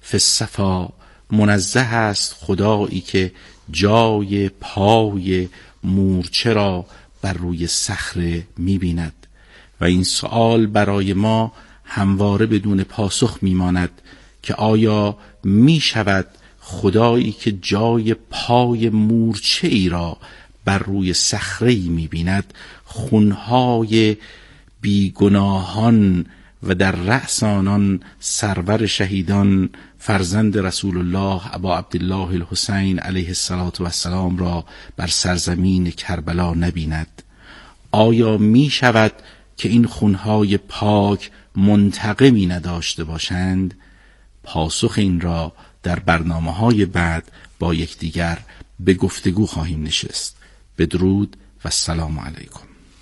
فی الصفا، منزه است خدایی که جای پای مورچه را بر روی صخره می‌بیند. و این سوال برای ما همواره بدون پاسخ می‌ماند که آیا می‌شود خدایی که جای پای مورچه ای را بر روی صخره‌ای می‌بیند خونهای بیگناهان و در رأس آنان سرور شهیدان فرزند رسول الله ابا عبدالله الحسین علیه السلام را بر سرزمین کربلا نبیند؟ آیا می شود که این خونهای پاک منتقمی نداشته باشند؟ پاسخ این را در برنامه‌های بعد با یکدیگر به گفتگو خواهیم نشست. بدرود و السلام علیکم.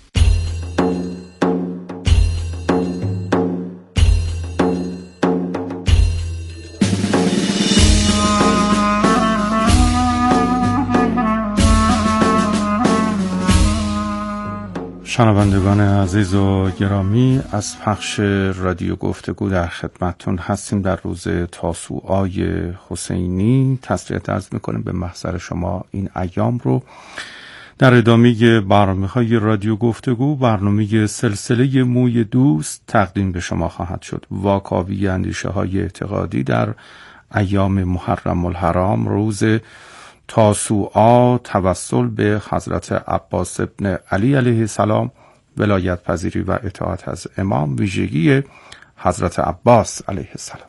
شنوندگان عزیز و گرامی، از پخش رادیو گفتگو در خدمتتون هستیم. در روز تاسوعای حسینی تسلیت عرض میکنیم به محضر شما این ایام رو. در ادامه برنامه‌های رادیو گفتگو، برنامه سلسله موی دوست تقدیم به شما خواهد شد. واکاوی اندیشه‌های اعتقادی در ایام محرم الحرام، روز تاسوعا، توسل به حضرت عباس ابن علی علیه السلام، ولایت پذیری و اطاعت از امام، ویژگی حضرت عباس علیه السلام.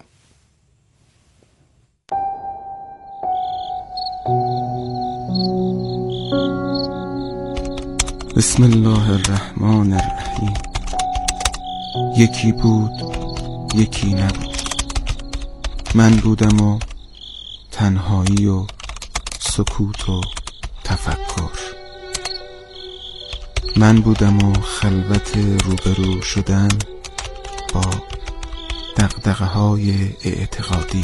بسم الله الرحمن الرحیم. یکی بود یکی نبود، من بودم و تنهایی و سکوت و تفکر، من بودم و خلوت روبرو شدن با دغدغه‌های اعتقادی،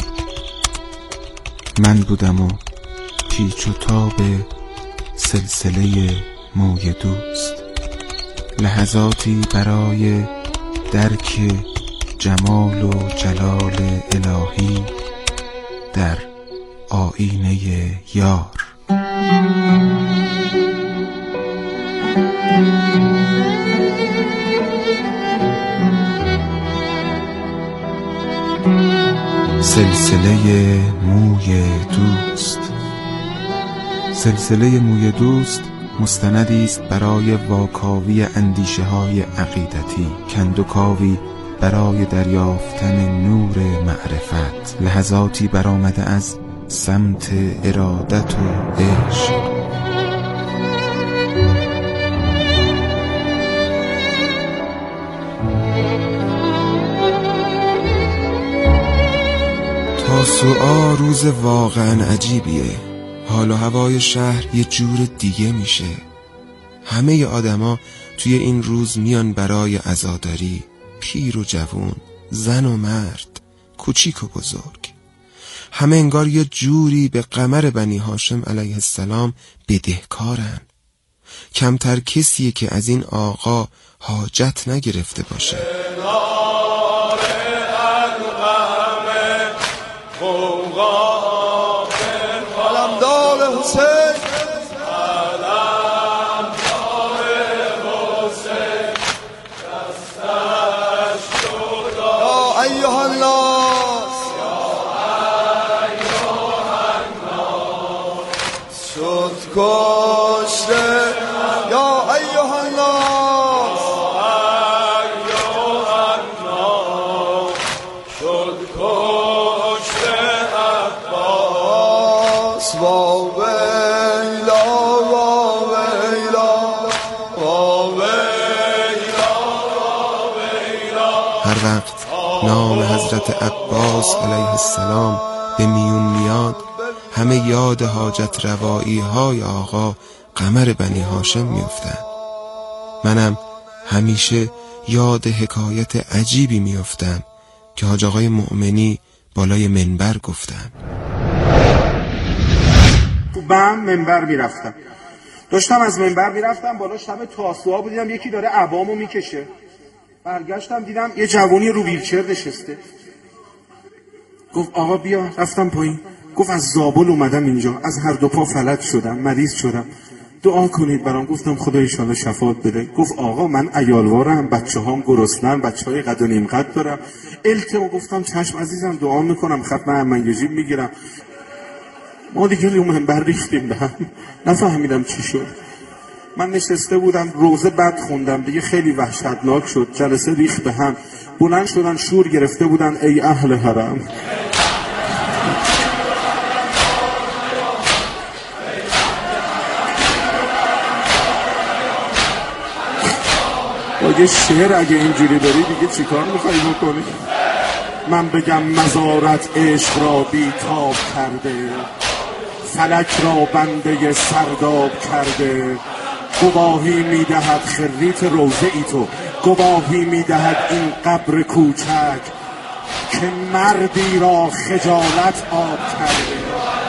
من بودم و پیچ و تاب سلسله موی دوست، لحظاتی برای درک جمال و جلال الهی در آینه یار. سلسله موی دوست. سلسله موی دوست مستندی است برای واکاوی اندیشه های عقیدتی، کندوکاوی برای دریافتن نور معرفت، لحظاتی برآمده از سمت ارادت و عشق. تاسوعا روز واقعا عجیبیه. حال و هوای شهر یه جور دیگه میشه. همه آدما توی این روز میان برای عزاداری، پیر و جوون، زن و مرد، کوچیک و بزرگ. همه انگار یه جوری به قمر بنی هاشم علیه السلام بدهکارن. کمتر کسیه که از این آقا حاجت نگرفته باشه. هر وقت نام حضرت عباس علیه السلام به میون میاد، همه یاد حاجت روایی های آقا قمر بنی هاشم میافتن. منم همیشه یاد حکایت عجیبی میافتم که حاج آقای مؤمنی بالای منبر گفتن. تو بم منبر میرفتم، داشتم از منبر میرفتم بالا، شب تاسوعا بود، دیدم یکی داره عبامو میکشه. برگشتم دیدم یه جوونی رو ویلچر نشسته. گفت آقا بیا. رفتم پایین. گفت از زابل اومدم اینجا، از هر دو پا فلج شدم، مریض شدم، دعا کنید برام. گفتم خدا ایشالا شفاعت بده. گفت آقا من عیالوارم، بچه هام گرسنن، بچه های قد و نیم قد دارم. گفتم چشم عزیزم، دعا میکنم، ختم همنگجیب میگیرم. ما دیگه منبر ریختیم به هم، نفهمیدم چی شد. من نشسته بودم روزه بد خوندم دیگه، خیلی وحشتناک شد. جلسه ریخت به هم، بلند شدن شور گرفته بودن ای اهل حرم. یه شعر اگه اینجوری داری دیگه چیکار میخوایی بکنی؟ من بگم مزارت عشق را بی تاب کرده، فلک را بنده سرداب کرده. گواهی میدهد خریت روزه ای تو، گواهی میدهد این قبر کوچک که مردی را خجالت آب کرده.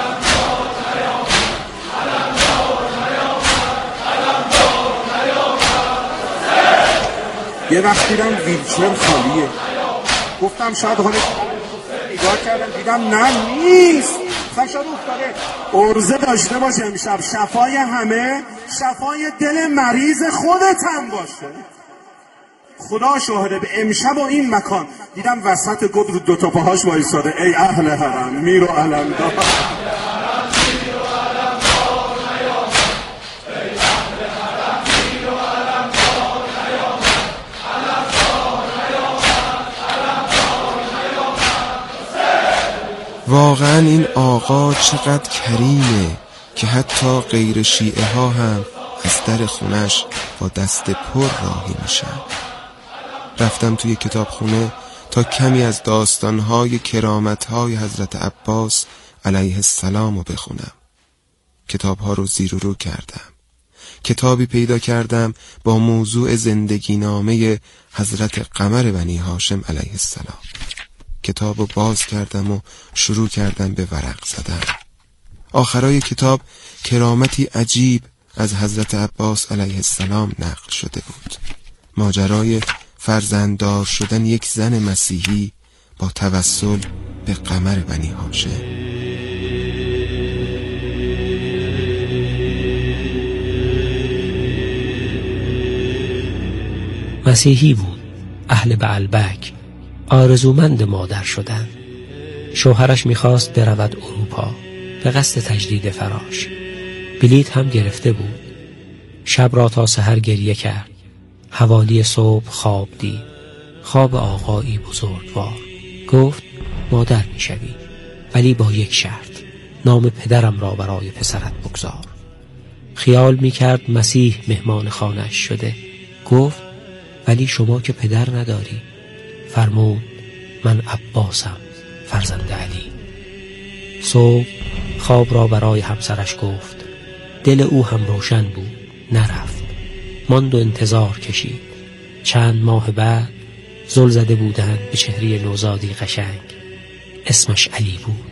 یه وقت دیدم ویلچر خالیه، گفتم شاید حالا نگاه کردم دیدم نه نیست، شاید افتاده. عرضه داشته باشه امشب، شفای همه، شفای دل مریض خودت هم باشه. خدا شاهده به امشب و این مکان دیدم وسط گود رو دوتا پاهاش وایساده ای اهل حرم میر و علمدار. واقعا این آقا چقدر کریمه که حتی غیر شیعه ها هم از در خونش با دست پر راهی میشن. رفتم توی کتابخونه تا کمی از داستانهای کرامتهای حضرت عباس علیه السلام رو بخونم. کتابها رو زیر و رو کردم. کتابی پیدا کردم با موضوع زندگی نامه حضرت قمر بنی هاشم علیه السلام. کتابو باز کردم و شروع کردم به ورق زدن. آخرای کتاب کرامتی عجیب از حضرت عباس علیه السلام نقل شده بود. ماجرای فرزنددار شدن یک زن مسیحی با توسل به قمر بنی هاشم. مسیحی بود، اهل بعلبک، آرزومند مادر شدن. شوهرش میخواست برود اروپا به قصد تجدید فراش. بلیط هم گرفته بود. شب را تا سحر گریه کرد. حوالی صبح خواب دید. خواب آقایی بزرگوار. گفت مادر میشوی، ولی با یک شرط، نام پدرم را برای پسرت بگذار. خیال میکرد مسیح مهمان خانه‌اش شده. گفت ولی شما که پدر نداری. فرمود من عباسم، فرزند علی. صبح خواب را برای همسرش گفت. دل او هم روشن بود، نرفت. ماند و انتظار کشید. چند ماه بعد زل زده بودند به چهره نوزادی قشنگ. اسمش علی بود.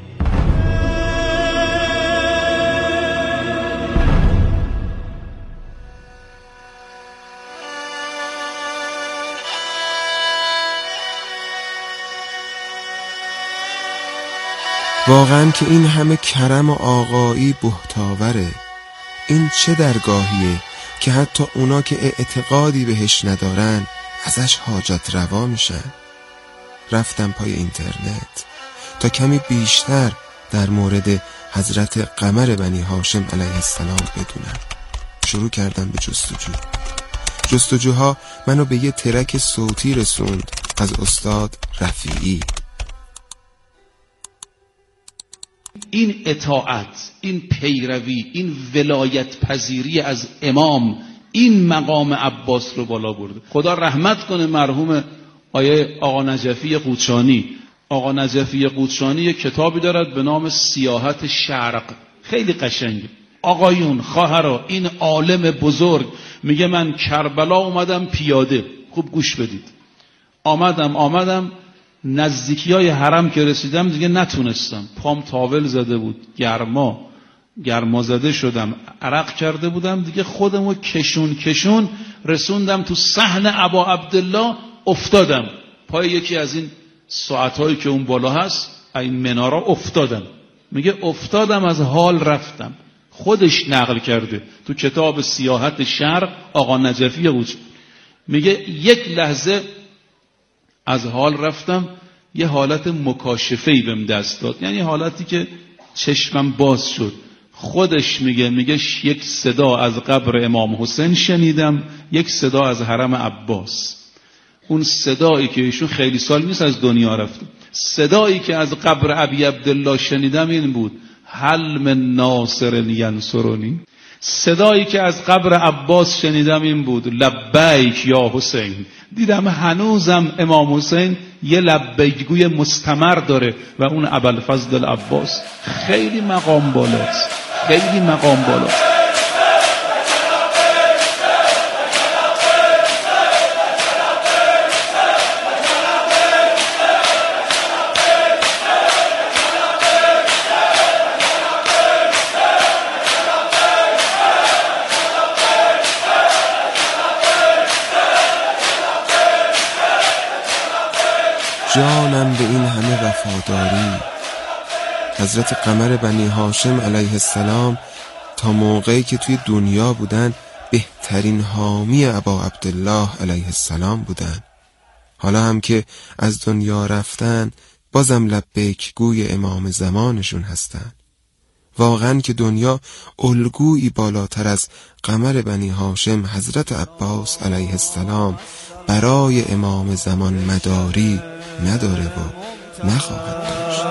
واقعا که این همه کرم و آقایی بهتاوره. این چه درگاهیه که حتی اونا که اعتقادی بهش ندارن ازش حاجت روا میشن. رفتم پای اینترنت تا کمی بیشتر در مورد حضرت قمر بنی هاشم علیه السلام بدونم. شروع کردم به جستجوها منو به یه ترک صوتی رسوند از استاد رفیعی. این اطاعت، این پیروی، این ولایت پذیری از امام، این مقام عباس رو بالا برده. خدا رحمت کنه مرحوم آقا نجفی قوچانی. آقا نجفی قوچانی یک کتابی دارد به نام سیاحت شرق، خیلی قشنگه. آقایون، خواهرا، این عالم بزرگ میگه من کربلا اومدم پیاده. خوب گوش بدید. آمدم نزدیکی حرم که رسیدم دیگه نتونستم، پام تاول زده بود، گرما زده شدم، عرق کرده بودم دیگه، خودمو کشون رسوندم تو صحن ابا عبدالله، افتادم پای یکی از این ساعتایی که اون بالا هست، این منارا افتادم. میگه افتادم از حال رفتم. خودش نقل کرده تو کتاب سیاحت شرق آقا نجفی بود. میگه یک لحظه از حال رفتم، یه حالت مکاشفه‌ای بهم دست داد، یعنی حالتی که چشمم باز شد. خودش میگه یک صدا از قبر امام حسین شنیدم، یک صدا از حرم عباس. اون صدایی که ایشون خیلی سال نیست از دنیا رفته، صدایی که از قبر ابی عبدالله شنیدم این بود: هل من ناصر ینصرنی. صدایی که از قبر عباس شنیدم این بود: لبیک یا حسین. دیدم هنوزم امام حسین یه لبیک گوی مستمر داره و اون ابوالفضل العباس. خیلی مقام بالاست، خیلی مقام بالاست. جانم به این همه وفاداری. حضرت قمر بنی هاشم علیه السلام تا موقعی که توی دنیا بودن بهترین حامی ابا عبدالله علیه السلام بودن. حالا هم که از دنیا رفتن بازم لبیک گوی امام زمانشون هستن. واقعا که دنیا الگویی بالاتر از قمر بنی هاشم حضرت عباس علیه السلام برای امام زمان مداری نداره و نخواهد داشت.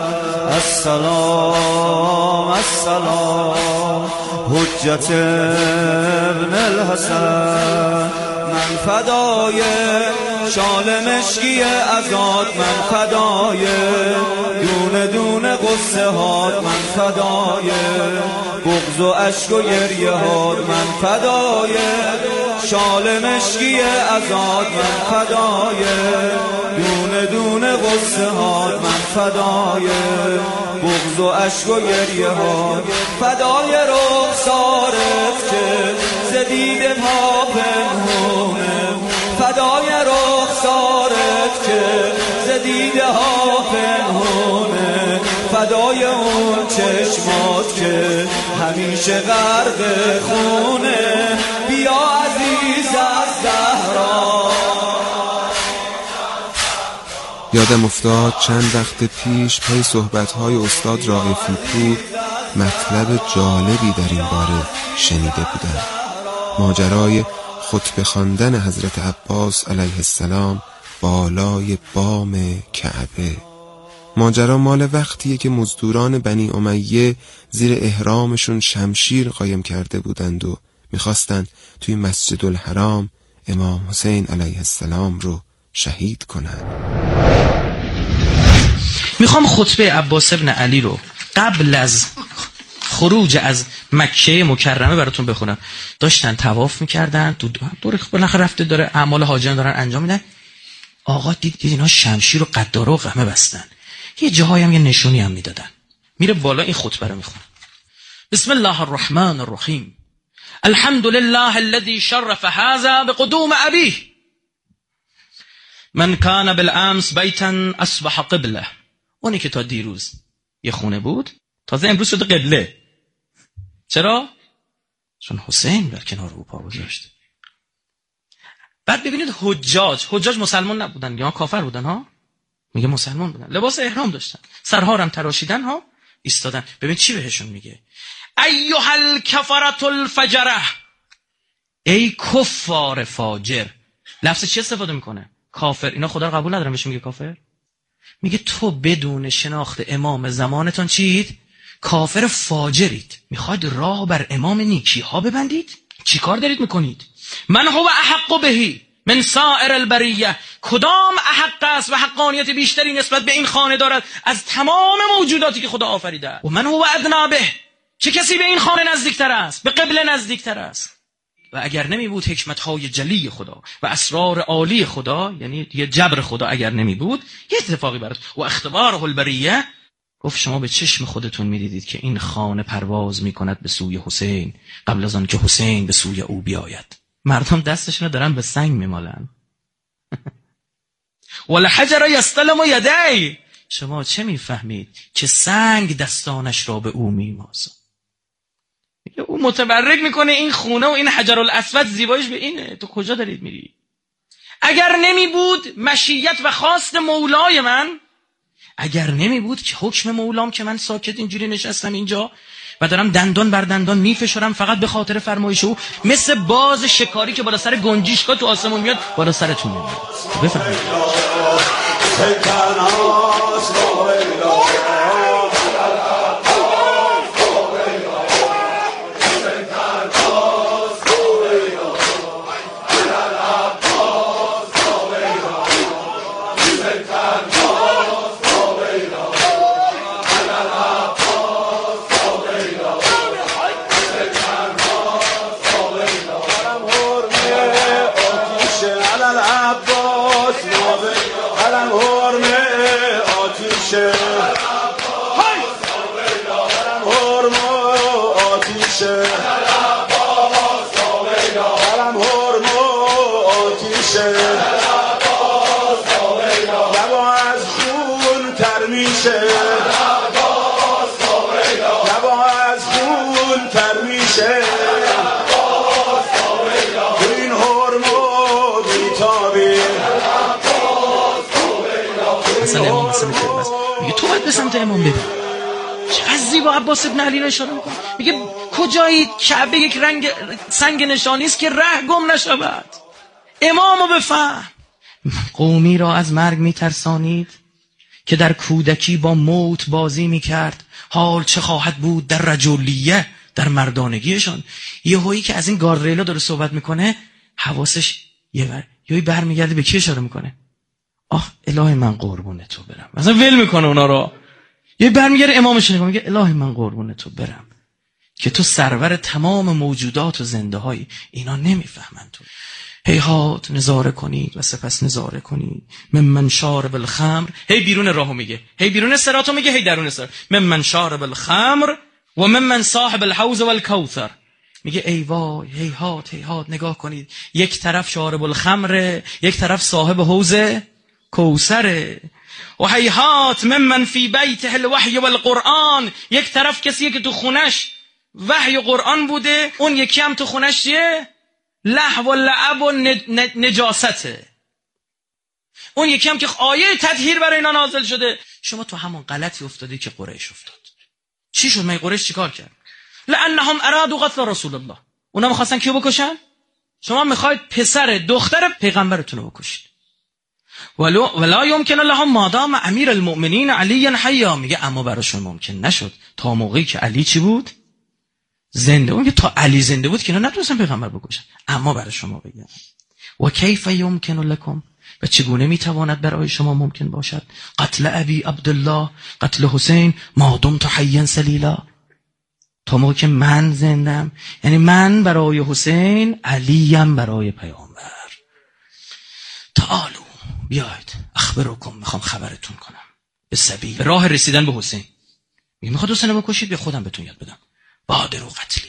السلام السلام حجت ابن الحسن، من فدای شال مشکی ازاد، من فدای دونه دونه قصه هات، من فدای بغض و عشق و گریه هات، من فدای شال مشکی ازاد، من فدای دونه دونه قصه هات، من فدای بغض و عشق و گریه هات، فدای رخسارت که زدید پا پنهونه، فدای رخسارت که زدید ها پنهونه، فدای اون چشمات که همیشه غرق خونه، بیا عزیز از زهرا. یادم افتاد چند وقت پیش پای صحبت‌های استاد رائفی پور مطلب جالبی در این باره شنیده بودم. ماجرای خطبه خواندن حضرت عباس علیه السلام بالای بام کعبه. ماجرا مال وقتیه که مزدوران بنی امیه زیر احرامشون شمشیر قایم کرده بودند و میخواستند توی مسجد الحرام امام حسین علیه السلام رو شهید کنند. میخوام خطبه عباس ابن علی رو قبل از خروج از مکه مکرمه براتون بخونم. داشتن طواف میکردن، دور بالاخره رفته داره اعمال حاجیان دارن انجام میدن. آقا دید اینا شمشیر و قداره و قمه بستن، یه جاهایی هم یه نشونی هم میدادن. میره بالا این خطبه رو میخونه: بسم الله الرحمن الرحیم، الحمد لله الذي شرف هذا بقدوم ابيه، من کان بالامس بیتا اصبح قبله. اونی که تا دیروز یه خونه بود تازه امروز شده قبله. چرا؟ چون حسین بر کنار او پا گذاشت. بعد ببینید حجاج مسلمان نبودن یا کافر بودن ها؟ میگه مسلمان بودن، لباس احرام داشتن، سرها هم تراشیدن ها، ایستادن. ببین چی بهشون میگه: ایها الکفرة الفجره، ای کفار فاجر. لفظ چی استفاده میکنه؟ کافر. اینا خدا رو قبول ندارن، بهش میگه کافر. میگه تو بدون شناخت امام زمانتون چید؟ کافر فاجرید. میخواید راه بر امام نیکی ها ببندید؟ چی کار دارید میکنید؟ من هو احق بهی من سائر البریه، کدام احق است و حقانیت بیشتری نسبت به این خانه دارد از تمام موجوداتی که خدا آفریده؟ و من هو ادنا به، چه کسی به این خانه نزدیکتر است، به قبله نزدیکتر است؟ و اگر نمی بود حکمت‌های جلی خدا و اسرار عالی خدا، یعنی یه جبر خدا اگر نمی بود، یه اتفاقی برات و اختباره البریه. گفت شما به چشم خودتون می‌دیدید که این خانه پرواز می‌کند به سوی حسین قبل از آن که حسین به سوی او بیاید. مردم دستشون رو دارن به سنگ میمالن. والحجر یستلم یدی، شما چه میفهمید که سنگ دستانش را به او میمازد؟ او متبرک میکنه این خونه و این حجرالاسود زیباییش به اینه. تو کجا دارید میری؟ اگر نمی بود مشیت و خواست مولای من، اگر نمی بود که حکم مولام که من ساکت اینجوری نشستم اینجا و دارم دندان بر دندان میفشارم فقط به خاطر فرمایش او، مثل باز شکاری که بالا سر گنجیشکا تو آسمون میاد بالا سرتون میاد. بفهمید میگه تو باید به سمت امام ببین. چقدر زیبا عباس ابن علی اشاره میکنه، میگه کجایی کعبه یک رنگ سنگ نشانی است که ره گم نشود. امامو بفهم. قومی را از مرگ میترسانید که در کودکی با موت بازی میکرد، حال چه خواهد بود در رجولیه، در مردانگیشان. یهویی که از این گاردریلا داره صحبت میکنه حواسش یهویی برمیگرده به کی اشاره میکنه؟ الهی من قربون تو برم. مثلا ول میکنه اونا رو، یه برمیگره امامش نگاه میگه الهی من قربون تو برم که تو سرور تمام موجودات و زنده های اینا نمیفهمن تو. هیهات نظاره کنید و سپس نظاره کنید. من شارب الخمر، هی بیرون راهو میگه، هی بیرون صراطو میگه، هی درون صراط. من شارب الخمر و من صاحب الحوض والکوثر. میگه ای وای هیهات نگاه کنید، یک طرف شارب الخمر، یک طرف صاحب حوض کوثره. و هیهات من فی بیته الوحی والقرآن، یک طرف کسیه که تو خونش وحی و قرآن بوده، اون یکی هم تو خونش چیه؟ لهو و لعب و نجاسته. اون یکی هم که آیه تطهیر برای اینا نازل شده. شما تو همون غلطی افتادی که قریش افتاد. چی شد؟ من قریش چیکار کرد؟ لانهم ارادوا قتل رسول الله. اونا می‌خواستن کیو بکشن؟ شما می‌خواید پسر دختر پیغمبرتون رو بکشید. ولا يمكن لهم ما دام امیر المؤمنین علی حیا. میگه اما براشون ممکن نشد تا موقعی که علی چی بود؟ زنده. اون که تا علی زنده بود که اینا نتونستن پیغمبر بکشن. اما برای شما بگم و کیف یمکن لکم، و چگونه میتواند برای شما ممکن باشد قتل ابی عبدالله، قتل حسین ما دمت حیا سلیلا، تا موقعی که من زندم. یعنی من برای حسین، علیم برای پیامبر. تعالو بیاید اخبرکم، میخوام خبرتون کنم به سبیل راه رسیدن به حسین. میخواد حسین رو بکشید، به خودم بهتون یاد بدم. بادر و قتلی،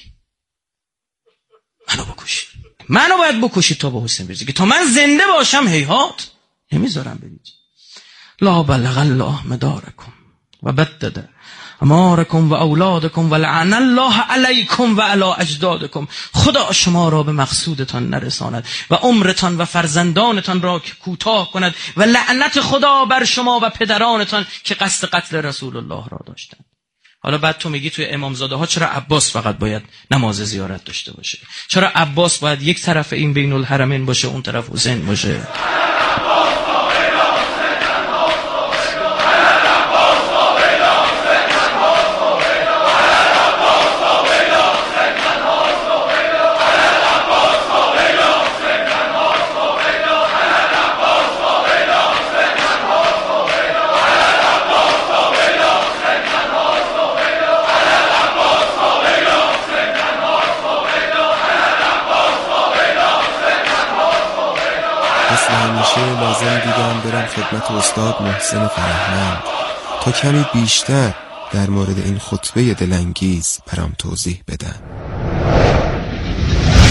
منو بکشید، منو باید بکشید تا به حسین برسید، که تا من زنده باشم هیهات نمیذارم برید. لا بلغ الله مدارکم و بدد امارکم و اولادکم و لعن الله علیکم و علی اجدادکم. خدا شما را به مقصودتان نرساند و عمرتان و فرزندانتان را که کوتاه کند و لعنت خدا بر شما و پدرانتان که قصد قتل رسول الله را داشتند. حالا بعد تو میگی توی امامزاده ها چرا عباس فقط باید نماز زیارت داشته باشه؟ چرا عباس باید یک طرف این بین الحرمین باشه، اون طرف حسین باشه؟ لازم دیدم برم خدمت استاد محسن فرهمند تا کمی بیشتر در مورد این خطبه دلانگیز برام توضیح بدن.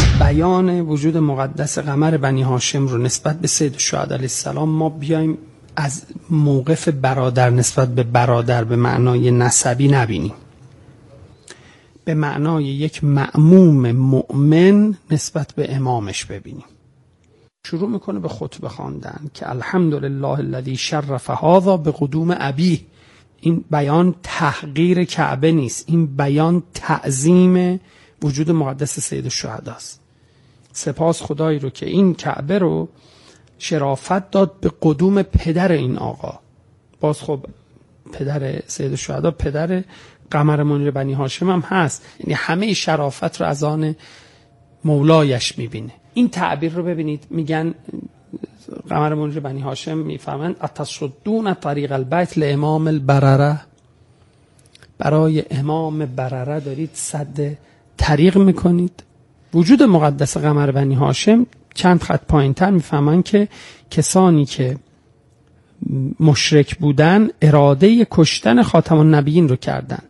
بیان وجود مقدس قمر بنی هاشم رو نسبت به سید الشهدا علیه السلام ما بیایم از موقف برادر نسبت به برادر به معنای نسبی نبینیم، به معنای یک مأموم مؤمن نسبت به امامش ببینیم. شروع میکنه به خطبه خواندن که الحمدلله الذی شرف هذا به قدوم ابیه. این بیان تحقیر کعبه نیست، این بیان تعظیم وجود مقدس سید الشهدا است. سپاس خدایی رو که این کعبه رو شرافت داد به قدوم پدر این آقا. باز خب پدر سید الشهدا پدر قمر منیر بنی هاشم هم هست، یعنی همه شرافت رو از آن مولایش میبینه. این تعبیر رو ببینید، میگن قمر منیر بنی هاشم میفهمند اتصدون طریق البیت لامام البرره، برای امام برره دارید سد طریق میکنید. وجود مقدس قمر بنی هاشم چند خط پایین تر میفهمن که کسانی که مشرک بودن اراده کشتن خاتم النبیین رو کردن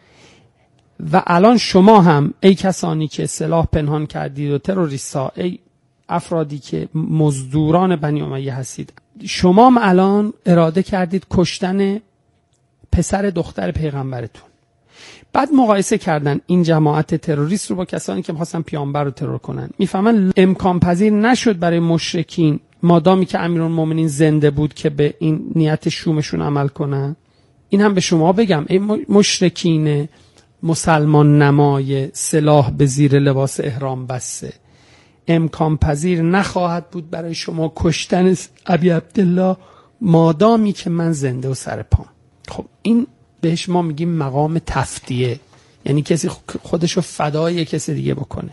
و الان شما هم ای کسانی که سلاح پنهان کردید و تروریستا، ای افرادی که مزدوران بنی امیه هستید، شما هم الان اراده کردید کشتن پسر دختر پیغمبرتون. بعد مقایسه کردن این جماعت تروریست رو با کسانی که می‌خواستن پیامبر رو ترور کنن. میفهمن امکان پذیر نشد برای مشرکین مادامی که امیرالمومنین زنده بود که به این نیت شومشون عمل کنن. این هم به شما بگم ای مشرکین مسلمان نمای سلاح به زیر لباس احرام بسته، امکان پذیر نخواهد بود برای شما کشتن ابی عبدالله مادامی که من زنده و سر پام. خب این بهش ما میگیم مقام تفدیه، یعنی کسی خودشو فدای کسی دیگه بکنه.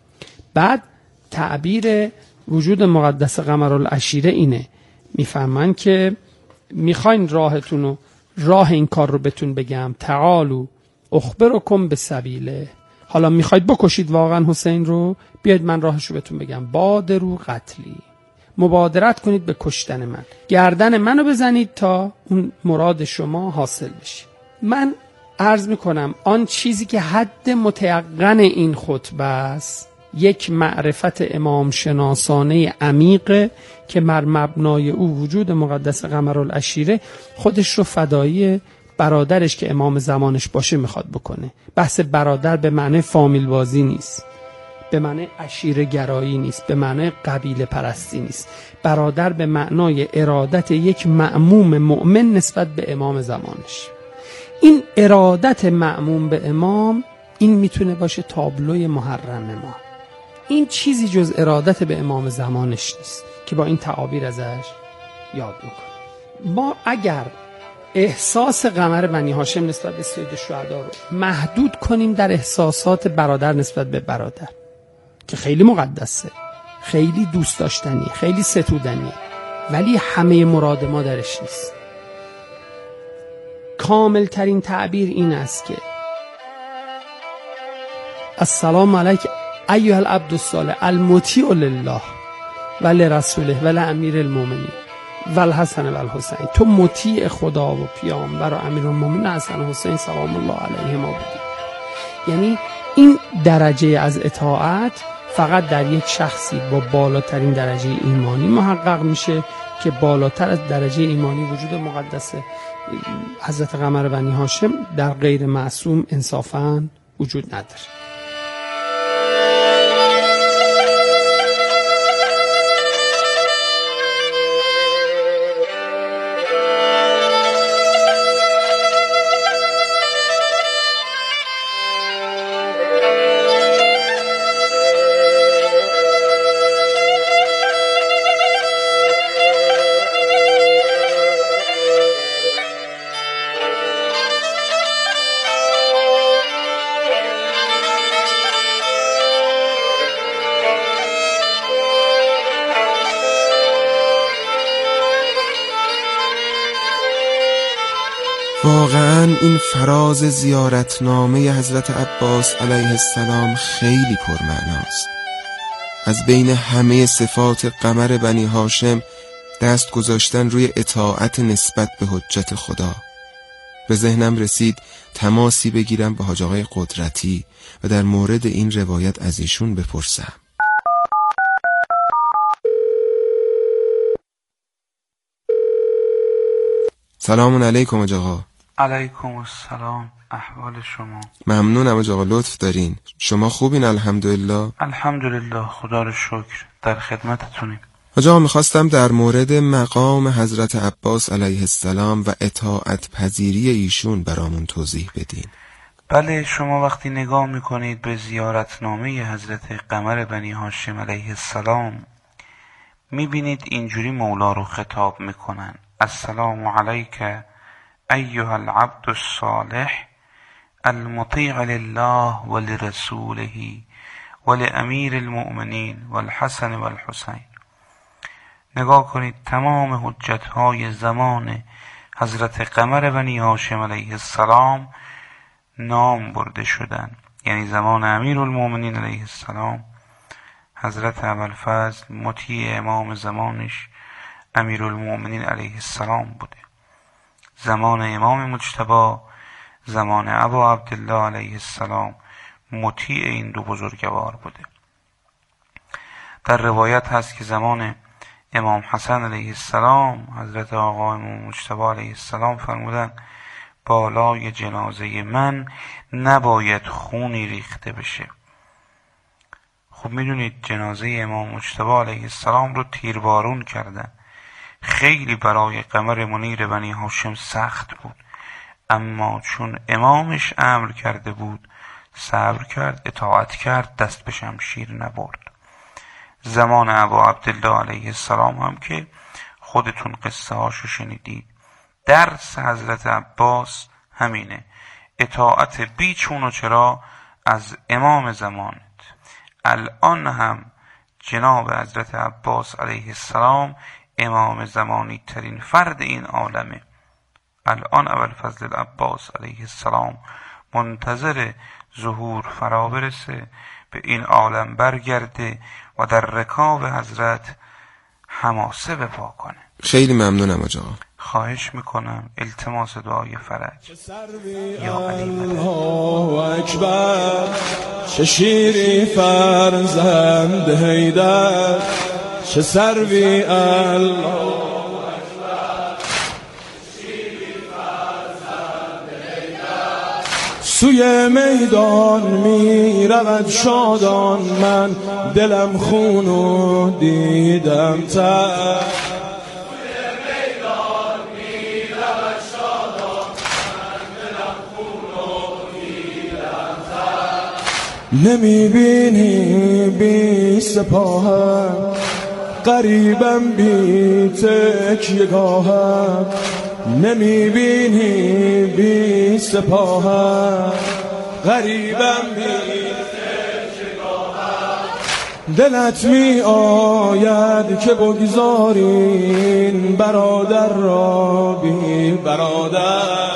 بعد تعبیر وجود مقدس قمرالعشیره اینه، میفهمن که میخواین راهتونو راه این کار رو بهتون بگم، تعالو اخبرکم بسبیله. حالا میخواید بکشید واقعا حسین رو، بیاید من راهشو بهتون بگم. بادرو قتلی، مبادرت کنید به کشتن من، گردن منو بزنید تا اون مراد شما حاصل بشه. من عرض میکنم آن چیزی که حد متیقن این خطبه است یک معرفت امام شناسانه عمیق که بر مبنای او وجود مقدس قمرالعشیره خودش رو فدایی برادرش که امام زمانش باشه میخواد بکنه. بحث برادر به معنی فامیل بازی نیست، به معنی عشیره گرایی نیست، به معنی قبیله پرستی نیست. برادر به معنای ارادت یک مأموم مؤمن نسبت به امام زمانش. این ارادت مأموم به امام، این میتونه باشه تابلوی محرم ما. این چیزی جز ارادت به امام زمانش نیست که با این تعابیر ازش یاد میکنه. ما اگر احساس قمر بنی هاشم نسبت به سید الشهدا رو محدود کنیم در احساسات برادر نسبت به برادر که خیلی مقدسه، خیلی دوست داشتنی، خیلی ستودنیه، ولی همه مراد ما درش نیست. کامل ترین تعبیر این است که السلام علیک ایها العبد الصالح المطیع لله و لرسوله و لامیر المؤمنین و الحسن و الحسین. تو مطیع خدا و پیامبر و امیرالمومنین حسن و حسین سلام الله علیهما بودی. یعنی این درجه از اطاعت فقط در یک شخصی با بالاترین درجه ایمانی محقق میشه که بالاتر از درجه ایمانی وجود مقدس حضرت قمر بنی هاشم در غیر معصوم انصافاً وجود نداره. واقعا این فراز زیارتنامه حضرت عباس علیه السلام خیلی پرمعناست. از بین همه صفات قمر بنی هاشم دست گذاشتن روی اطاعت نسبت به حجت خدا. به ذهنم رسید تماسی بگیرم با حاج آقای قدرتی و در مورد این روایت از ایشون بپرسم. سلام علیکم حاج آقا. علیکم السلام. احوال شما؟ ممنونم حاج آقا، لطف دارین. شما خوبین؟ الحمدلله. الحمدلله، خدا رو شکر، در خدمتتونیم. حاج آقا میخواستم در مورد مقام حضرت عباس علیه السلام و اطاعت پذیری ایشون برامون توضیح بدین. بله، شما وقتی نگاه میکنید به زیارتنامه حضرت قمر بنی هاشم علیه السلام میبینید اینجوری مولا رو خطاب میکنن: السلام علیک ایها العبد الصالح المطیع لله ولرسوله ولامیر المؤمنین والحسن والحسین. نگاه کنید تمام حجتهای زمان حضرت قمر بنی هاشم علیه السلام نام برده شدن، یعنی زمان امیر المؤمنین علیه السلام حضرت ابوالفضل مطیع امام زمانش امیر المؤمنین علیه السلام بوده، زمان امام مجتبی زمان ابا عبدالله علیه السلام مطیع این دو بزرگوار بوده. در روایت هست که زمان امام حسن علیه السلام حضرت آقا امام مجتبی علیه السلام فرمودن بالای جنازه من نباید خونی ریخته بشه. خب میدونید جنازه امام مجتبی علیه السلام رو تیربارون کردن. خیلی برای قمر منیر بنی هاشم سخت بود، اما چون امامش امر کرده بود صبر کرد، اطاعت کرد، دست به شمشیر نبرد. زمان ابا عبدالله علیه السلام هم که خودتون قصه هاشو شنیدید، درس حضرت عباس همینه: اطاعت بیچون و چرا از امام زمانت. الان هم جناب حضرت عباس علیه السلام امام زمانی ترین فرد این عالمه. الان ابوالفضل العباس علیه السلام منتظر ظهور فرا برسه، به این عالم برگرده و در رکاب حضرت حماسه بپا کنه. خیلی ممنونم حاج آقا. خواهش میکنم، التماس دعای فرج. یا علی الله اکبر، چه شیری فرزند حیدر، چه سروی الله اکبر، شیری فرزند حیدر، سوی میدان می رود شادان، من دلم خونو دیدم تر. نمی بینی بی سپاهم، قریبم بی تکیه‌گاهم. نمی بینی بی سپاهم، قریبم بی تکیه‌گاهم. دلت می آید که بگذارین برادر را بی برادر.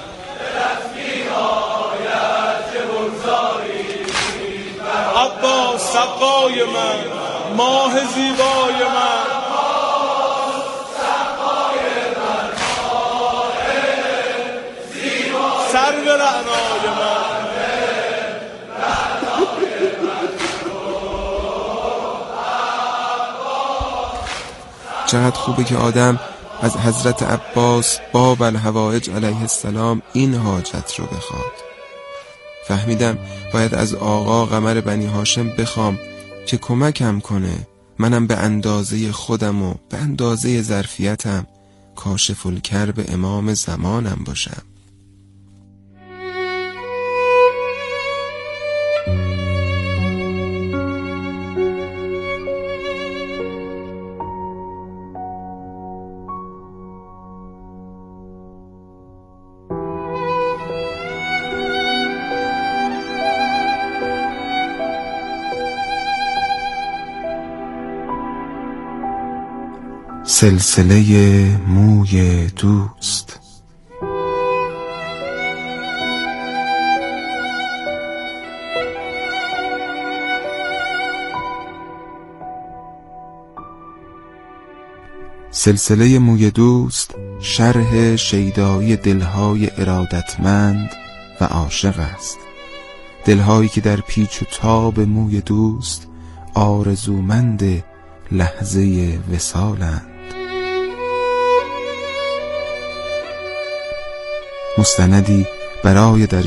عباس سقای من، ماه زیبای من، سر به رعنای من. چقدر خوبه که آدم از حضرت عباس باب الحوائج علیه السلام این حاجت رو بخواد. فهمیدم باید از آقا قمر بنی هاشم بخوام که کمکم کنه منم به اندازه خودم و به اندازه ظرفیتم کاشف الکرب امام زمانم باشم. سلسله موی دوست. سلسله موی دوست شرح شیدایی دلهای ارادتمند و عاشق است، دلهایی که در پیچ و تاب موی دوست آرزومند لحظه وصالند. مستندی برای